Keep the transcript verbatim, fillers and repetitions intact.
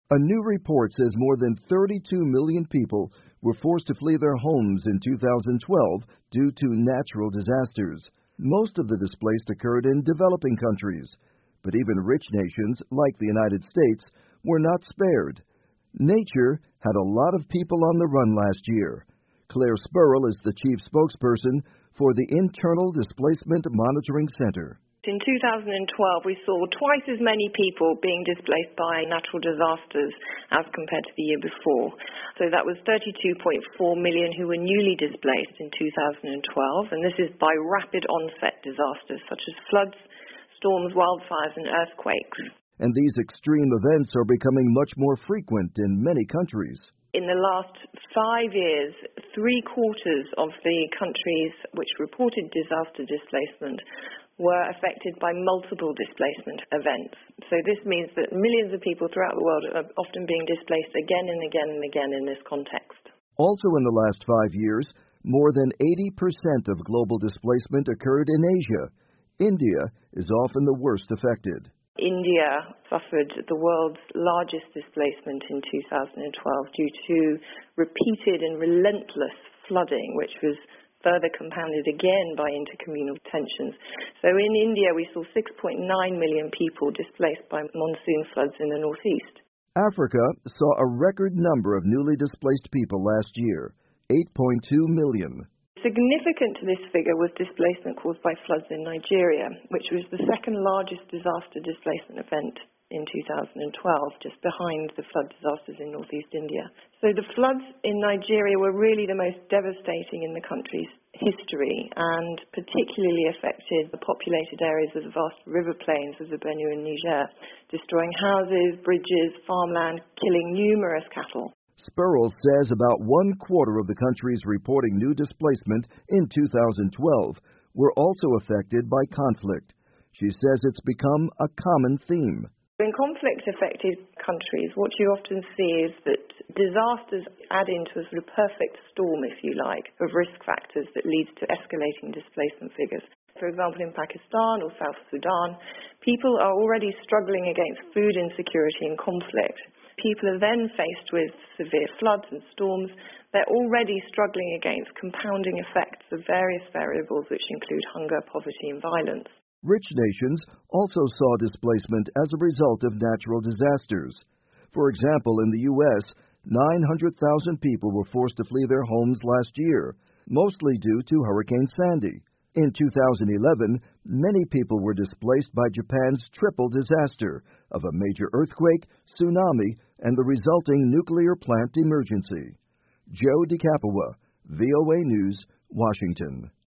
A new report says more than thirty-two million people were forced to flee their homes in two thousand twelve due to natural disasters. Most of the displaced occurred in developing countries, but even rich nations, like the United States, were not spared. Nature had a lot of people on the run last year. Claire Spurrell is the chief spokesperson for the Internal Displacement Monitoring Center. In two thousand twelve, we saw twice as many people being displaced by natural disasters as compared to the year before. So that was thirty-two point four million who were newly displaced in two thousand twelve, and this is by rapid onset disasters such as floods, storms, wildfires, and earthquakes. And these extreme events are becoming much more frequent in many countries. In the last five years, three quarters of the countries which reported disaster displacement were affected by multiple displacement events. So this means that millions of people throughout the world are often being displaced again and again and again in this context. Also in the last five years, more than eighty percent of global displacement occurred in Asia. India is often the worst affected. India suffered the world's largest displacement in two thousand twelve due to repeated and relentless flooding, which was further compounded again by intercommunal tensions. So in India, we saw six point nine million people displaced by monsoon floods in the northeast. Africa saw a record number of newly displaced people last year, eight point two million. Significant to this figure was displacement caused by floods in Nigeria, which was the second largest disaster displacement event in two thousand twelve, just behind the flood disasters in northeast India. So the floods in Nigeria were really the most devastating in the country's history and particularly affected the populated areas of the vast river plains of the Benue and Niger, destroying houses, bridges, farmland, killing numerous cattle. Spurrell says about one quarter of the countries reporting new displacement in two thousand twelve were also affected by conflict. She says it's become a common theme. In conflict-affected countries, what you often see is that disasters add into a sort of perfect storm, if you like, of risk factors that leads to escalating displacement figures. For example, in Pakistan or South Sudan, people are already struggling against food insecurity and conflict. People are then faced with severe floods and storms. They're already struggling against compounding effects of various variables, which include hunger, poverty, and violence. Rich nations also saw displacement as a result of natural disasters. For example, in the U S, nine hundred thousand people were forced to flee their homes last year, mostly due to Hurricane Sandy. In two thousand eleven, many people were displaced by Japan's triple disaster of a major earthquake, tsunami, and the resulting nuclear plant emergency. Joe DeCapua, V O A News, Washington.